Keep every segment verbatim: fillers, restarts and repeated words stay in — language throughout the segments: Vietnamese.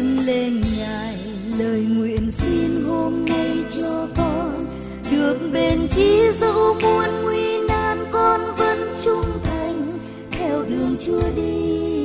dâng lên Ngài lời nguyện xin hôm nay cho con được bền chí, dẫu muôn nguy nan con vẫn trung thành theo đường Chúa đi.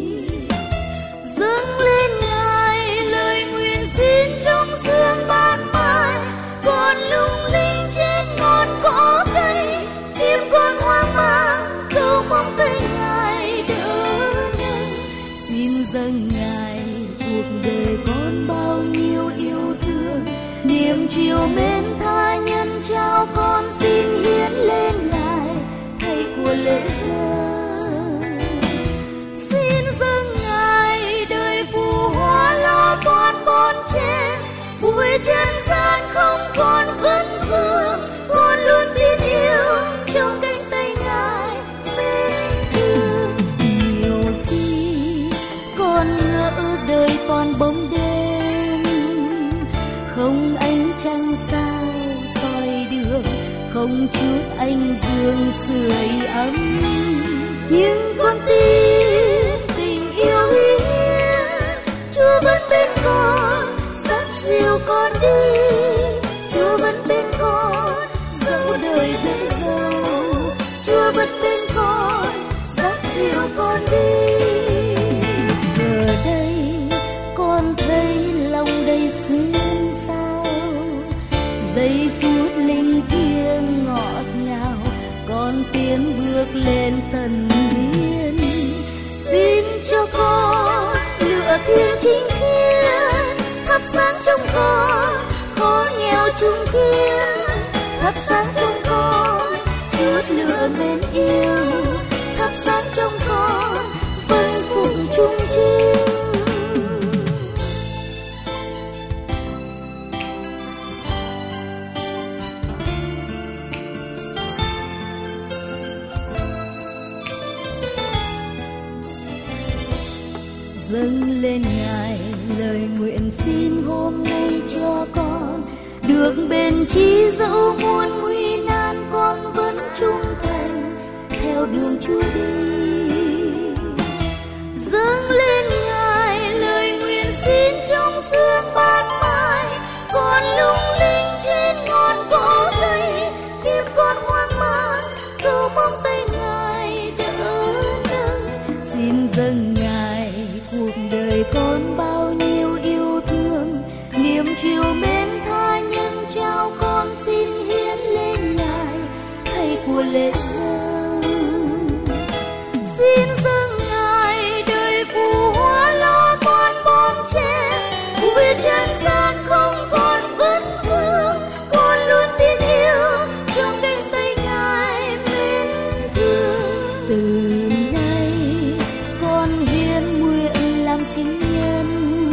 Dâng lên Ngài lời nguyện xin trong sương ban mai, con lung linh trên ngọn cỏ cây, tim con hoang mang cầu mong tay Ngài đỡ nâng. Xin dâng Ngài cuộc đời con bao nhiêu yêu thương, niềm chiều mến tha nhân trao con xin hiến lên Ngài thay của lễ dâng. Xin dâng Ngài đời phù hoa lo toan bon chen, bụi chân gian không còn vấn vương, con luôn tin yêu trong cánh tay Ngài mến thương. Nhiều khi con ngỡ đời toàn bóng đêm, không ánh trăng sao soi đường, không chút ánh dương sưởi ấm, nhưng con tin tình yêu hiến Chúa vẫn bên con dắt dìu con đi. Chúa vẫn bên con dẫu đời bể dâu, Chúa vẫn bên con dắt dìu con đi. Giờ đây con thấy lòng đầy xuyên sao, giây phút linh thiêng ngọt ngào, con tiến bước lên tận hiên. Xin cho con lửa thiên chính khiên, thắp sáng trong con khó nghèo chung kiên, thắp sáng trong con chút lửa mến yêu, thắp sáng trong con vâng phục trung trinh. Dâng lên Ngài lời nguyện xin hôm nay cho con được bền chí, dẫu muôn nguy nan con vẫn trung thành theo đường Chúa đi. Dâng lên Ngài lời nguyện xin trong sương ban mai, con lung linh trên ngọn cỏ cây, tim con hoang mang cầu mong tay Ngài đỡ nâng. Xin dâng Ngài cuộc đời con bao nhiêu yêu thương, niềm chiều mến tha nhân trao con xin hiến lên Ngài thay của lễ dâng. Xin dâng Ngài đời phù hoa lo toan bon chen, bụi chân gian không còn vấn vương, con luôn tin yêu trong cánh tay Ngài mến thương. Từ nay con hiến nguyện làm chính nhân,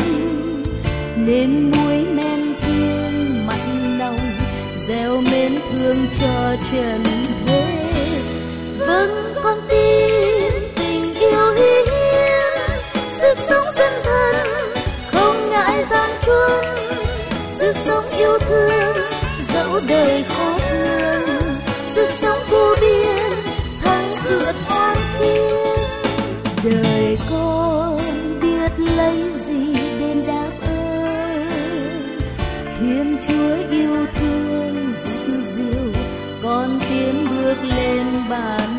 nên muối men thiên mặn nồng, gieo mến thương cho trần thế. Vâng con tin tình yêu hiến, sức sống dân thân không ngại gian truân, sức sống yêu thương dẫu đời khó thương, sức sống vô biên thắng vượt oan thiên. Đời con biết lấy gì đền đáp ơn, Thiên Chúa yêu thương dịu dìu, con tiến bước lên bàn